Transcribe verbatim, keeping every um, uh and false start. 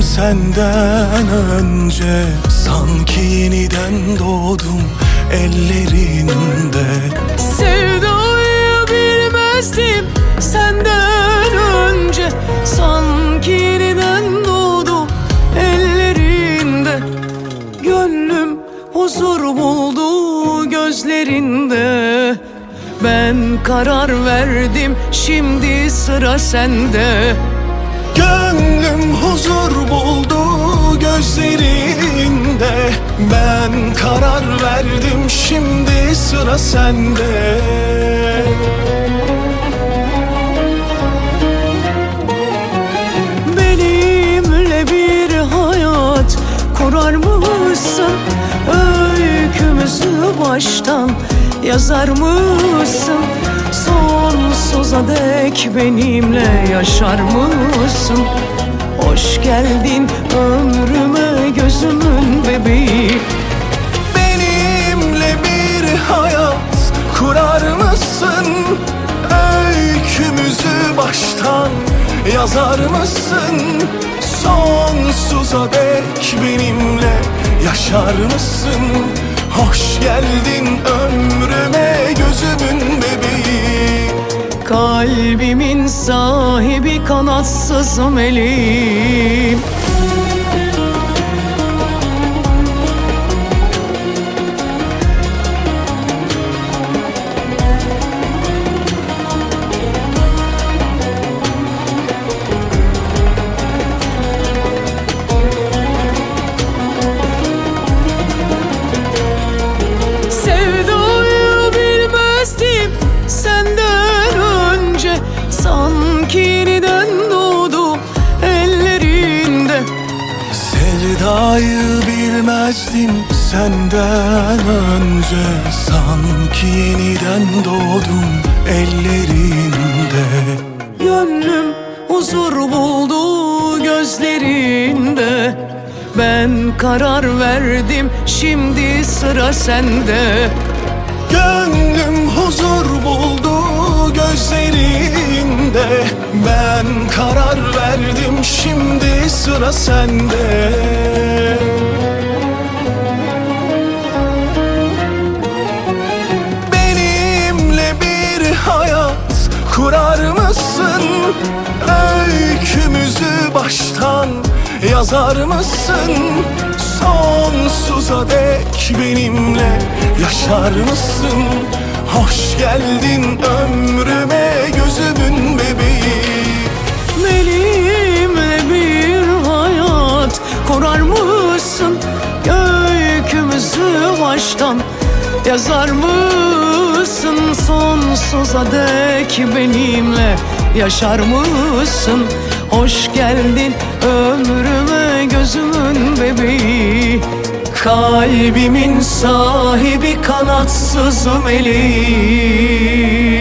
bilmezdim senden önce. Sanki yeniden doğdum ellerinde. Sevdayı bilmezdim senden önce. Sanki yeniden doğdum ellerinde. Gönlüm huzur buldu gözlerinde. Ben karar verdim, şimdi sıra sende. Gönlüm huzur buldu gözlerinde. Ben karar verdim, şimdi sıra sende. Benimle bir hayat kurar mısın? Öykümüzü baştan yazar mısın? Sonsuza dek benimle yaşar mısın? Hoş geldin ömrüme gözümün bebeği. Benimle bir hayat kurar mısın? Öykümüzü baştan yazar mısın? Sonsuza dek benimle yaşar mısın? Hoş geldin ömrüme gözümün bebeği. Kalbimin sahibi kanatsız meleğim. Sanki yeniden doğdum ellerinde. Sevdayı bilmezdim senden önce. Sanki yeniden doğdum ellerinde. Gönlüm huzur buldu gözlerinde. Ben karar verdim, şimdi sıra sende. Gönlüm huzur buldu gözlerinde. Ben karar verdim, şimdi sıra sende. Benimle bir hayat kurar mısın? Öykümüzü baştan yazar mısın? Sonsuza dek benimle yaşar mısın? Hoş geldin ömrüme gözümün bebeği. Benimle bir hayat kurar mısın? Öykümüzü baştan yazar mısın? Sonsuza dek benimle yaşar mısın? Hoş geldin ömrüme gözümün bebeği. Kalbimin sahibi kanatsız meleği.